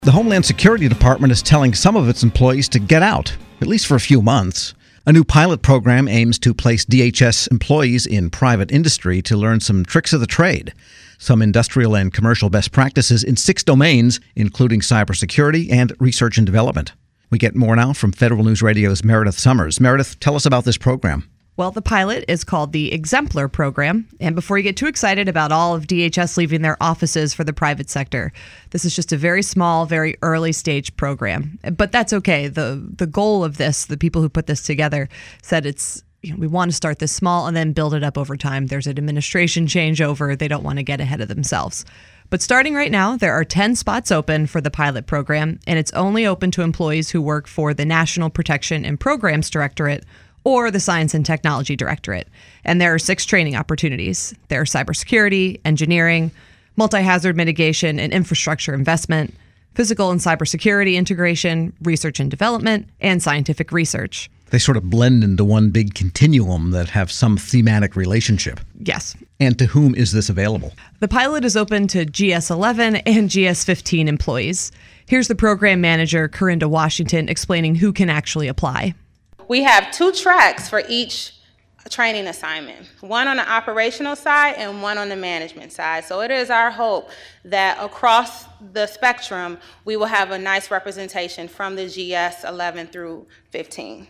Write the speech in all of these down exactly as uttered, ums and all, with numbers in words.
The Homeland Security Department is telling some of its employees to get out, at least for a few months. A new pilot program aims to place D H S employees in private industry to learn some tricks of the trade, some industrial and commercial best practices in six domains, including cybersecurity and research and development. We get more now from Federal News Radio's Meredith Summers. Meredith, tell us about this program. Well, the pilot is called the Exemplar Program. And before you get too excited about all of D H S leaving their offices for the private sector, this is just a very small, very early stage program. But that's okay. The the goal of this, the people who put this together said it's, you know, we want to start this small and then build it up over time. There's an administration changeover. They don't want to get ahead of themselves. But starting right now, there are ten spots open for the pilot program, and it's only open to employees who work for the National Protection and Programs Directorate or the Science and Technology Directorate. And there are six training opportunities. There are cybersecurity, engineering, multi-hazard mitigation and infrastructure investment, physical and cybersecurity integration, research and development, and scientific research. They sort of blend into one big continuum that have some thematic relationship. Yes. And to whom is this available? The pilot is open to G S eleven and G S fifteen employees. Here's the program manager, Corinda Washington, explaining who can actually apply. We have two tracks for each training assignment, one on the operational side and one on the management side. So it is our hope that across the spectrum, we will have a nice representation from the G S eleven through fifteen.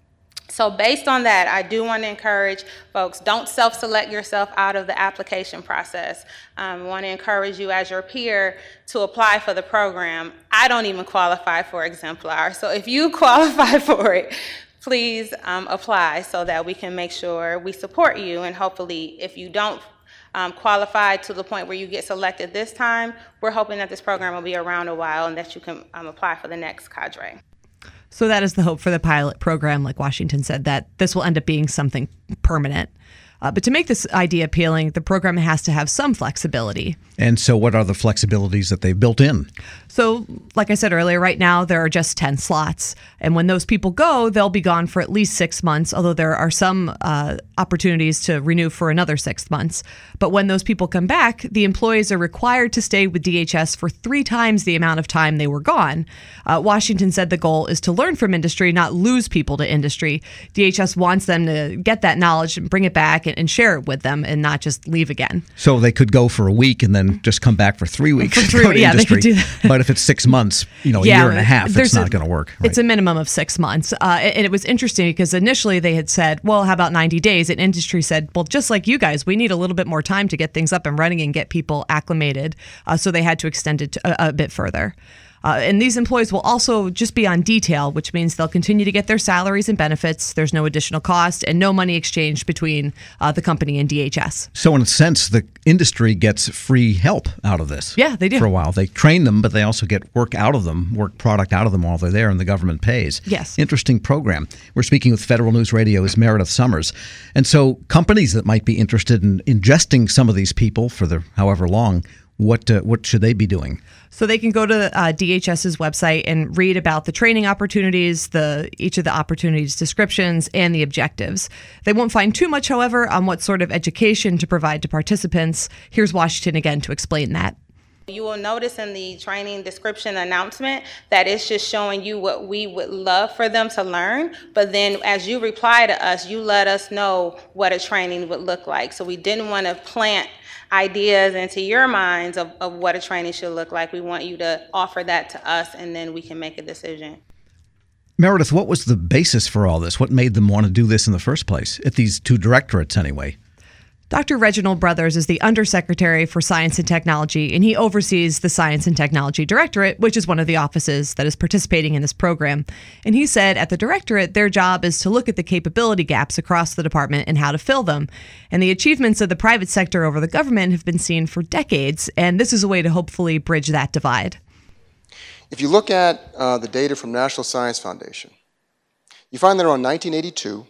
So based on that, I do want to encourage folks, don't self-select yourself out of the application process. Um, I want to encourage you as your peer to apply for the program. I don't even qualify for Exemplar. So if you qualify for it, please um, apply so that we can make sure we support you. And hopefully, if you don't um, qualify to the point where you get selected this time, we're hoping that this program will be around a while and that you can um, apply for the next cadre. So that is the hope for the pilot program, like Washington said, that this will end up being something permanent. Uh, but to make this idea appealing, the program has to have some flexibility. And so what are the flexibilities that they've built in? So, like I said earlier, right now there are just ten slots. And when those people go, they'll be gone for at least six months, although there are some uh, opportunities to renew for another six months. But when those people come back, the employees are required to stay with D H S for three times the amount of time they were gone. Uh, Washington said the goal is to learn from industry, not lose people to industry. D H S wants them to get that knowledge and bring it back and, and share it with them and not just leave again. So they could go for a week and then just come back for three weeks for three, to go to yeah, industry. They could do that. But if it's six months, you know, a yeah, year and a half, it's not going to work. Right? It's a minimum of six months. Uh, and it was interesting because initially they had said, well, how about ninety days? And industry said, well, just like you guys, we need a little bit more time to get things up and running and get people acclimated. Uh, so they had to extend it to a, a bit further. Uh, and these employees will also just be on detail, which means they'll continue to get their salaries and benefits. There's no additional cost and no money exchanged between uh, the company and D H S. So in a sense, the industry gets free help out of this. Yeah, they do. For a while. They train them, but they also get work out of them, work product out of them while they're there, and the government pays. Yes. Interesting program. We're speaking with Federal News Radio's Meredith Summers. And so companies that might be interested in ingesting some of these people for the however long, what uh, what should they be doing? So they can go to uh, DHS's website and read about the training opportunities, the each of the opportunities descriptions, and the objectives. They won't find too much, however, on what sort of education to provide to participants. Here's Washington again to explain that. You will notice in the training description announcement that it's just showing you what we would love for them to learn. But then as you reply to us, you let us know what a training would look like. So we didn't want to plant ideas into your minds of, of what a training should look like. We want you to offer that to us, and then we can make a decision. Meredith, what was the basis for all this? What made them want to do this in the first place, at these two directorates anyway? Doctor Reginald Brothers is the Undersecretary for Science and Technology, and he oversees the Science and Technology Directorate, which is one of the offices that is participating in this program. And he said at the Directorate, their job is to look at the capability gaps across the department and how to fill them. And the achievements of the private sector over the government have been seen for decades, and this is a way to hopefully bridge that divide. If you look at uh, the data from National Science Foundation, you find that around nineteen eighty-two,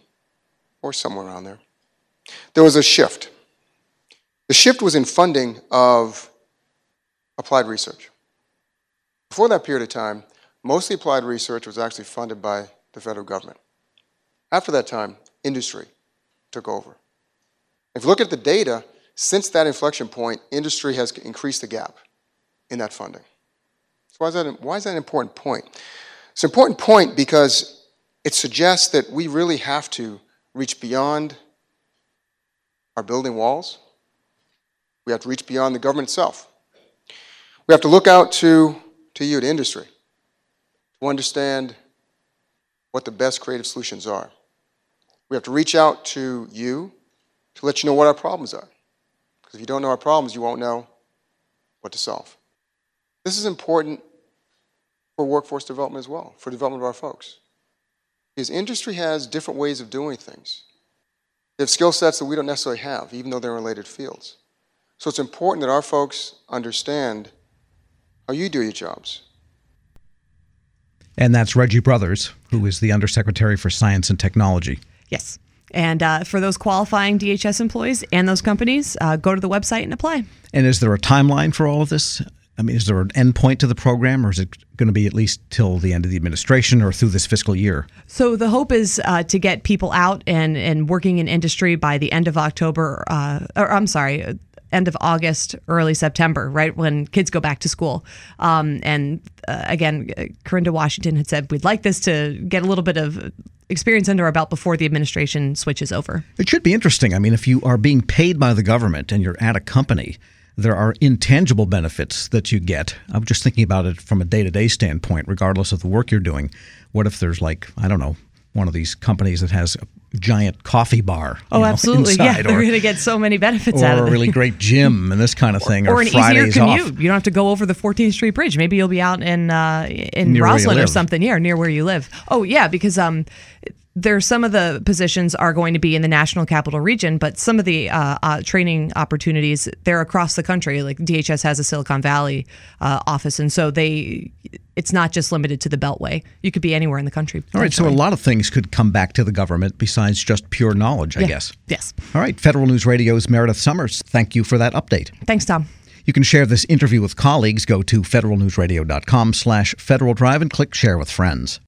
or somewhere around there, there was a shift. The shift was in funding of applied research. Before that period of time, mostly applied research was actually funded by the federal government. After that time, industry took over. If you look at the data, since that inflection point, industry has increased the gap in that funding. Why is that, why is that an important point? It's an important point because it suggests that we really have to reach beyond our building walls. We have to reach beyond the government itself. We have to look out to, to you, to industry, to understand what the best creative solutions are. We have to reach out to you to let you know what our problems are. Because if you don't know our problems, you won't know what to solve. This is important for workforce development as well, for development of our folks. Because industry has different ways of doing things. They have skill sets that we don't necessarily have, even though they're in related fields. So it's important that our folks understand how you do your jobs. And that's Reggie Brothers, who is the Undersecretary for Science and Technology. Yes. And uh, for those qualifying D H S employees and those companies, uh, go to the website and apply. And is there a timeline for all of this? I mean, is there an end point to the program, or is it going to be at least till the end of the administration or through this fiscal year? So the hope is uh, to get people out and, and working in industry by the end of October, uh, or I'm sorry, end of August, early September, right when kids go back to school. Um, and uh, again, Corinda Washington had said we'd like this to get a little bit of experience under our belt before the administration switches over. It should be interesting. I mean, if you are being paid by the government and you're at a company, there are intangible benefits that you get. I'm just thinking about it from a day-to-day standpoint, regardless of the work you're doing. What if there's like, I don't know, one of these companies that has a giant coffee bar? Oh, know, absolutely. inside, Yeah, they're or, going to get so many benefits or out of it. Or a really great gym and this kind of thing. Or, or, or an Fridays easier commute. Off. You don't have to go over the fourteenth Street Bridge. Maybe you'll be out in uh, in Near where you Roslyn or live. something. Yeah, near where you live. Oh, yeah, because um, there's some of the positions are going to be in the National Capital Region, but some of the uh, uh, training opportunities, they're across the country. Like D H S has a Silicon Valley uh, office, and so they it's not just limited to the Beltway. You could be anywhere in the country. All right, so a lot of things could come back to the government besides just pure knowledge, I Yeah. guess. Yes. All right, Federal News Radio's Meredith Summers, thank you for that update. Thanks, Tom. You can share this interview with colleagues. Go to federalnewsradio.com slash Federal Drive and click Share with Friends.